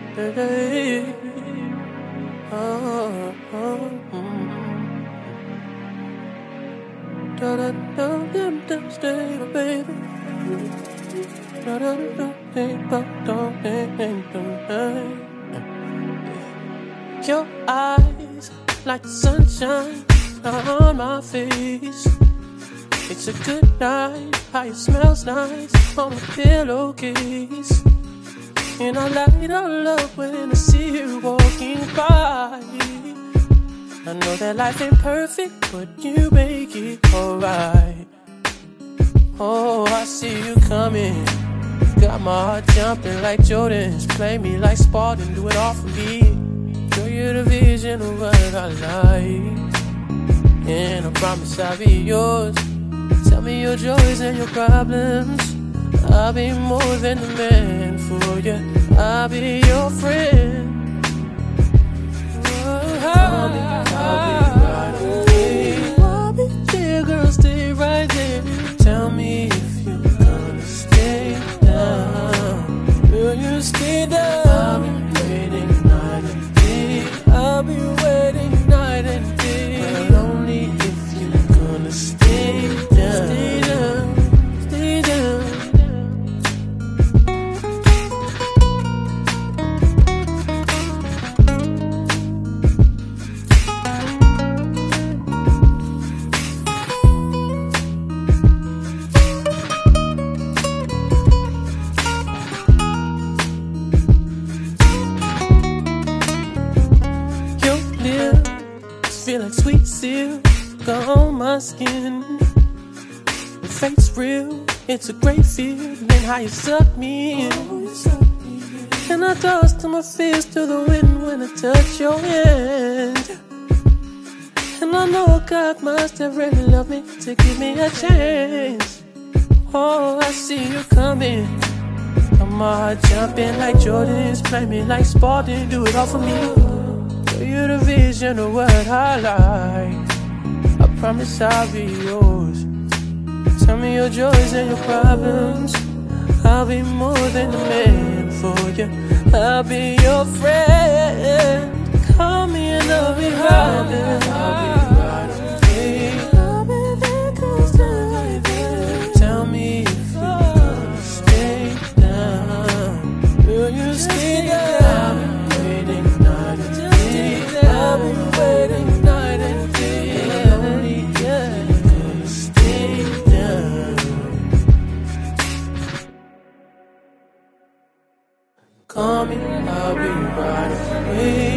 Hey, oh, oh, da da da da da, stay, baby. Da da da da da. Your eyes like the sunshine on my face. It's a good night, how it smells nice on my pillowcase. And I light all up when I see you walking by. I know that life ain't perfect, but you make it alright. Oh, I see you coming. Got my heart jumping like Jordan's. Play me like Spartan, do it all for me. Show you the vision of what I like. And I promise I'll be yours. Tell me your joys and your problems. I'll be more than a man for you. I'll be your friend. I'll be right away. I'll be there, girl, stay right there. Tell me if you're gonna stay down. Will you stay down? I'll be waiting night and day. I'll be waiting night and day. But only if you're gonna stay down. Stay down, stay down. Feel like sweet silk on my skin. The fate's real, it's a great feeling how you suck me in. And I toss to my fears to the wind when I touch your hand. And I know God must have really loved me to give me a chance. Oh, I see you coming. My heart jumping like Jordan's. Play me like Spartan, do it all for me. You're the vision of what I like. I promise I'll be yours. Tell me your joys and your problems. I'll be more than a man for you. I'll be your friend. Call me and I'll be right there. I'll be right away. I'll be there close to right there. Tell me if you're gonna stay down. Will you stay down? I've been waiting night and day. I've been waiting night and day. Only if you're gonna stay down. Call me, I'll be right away.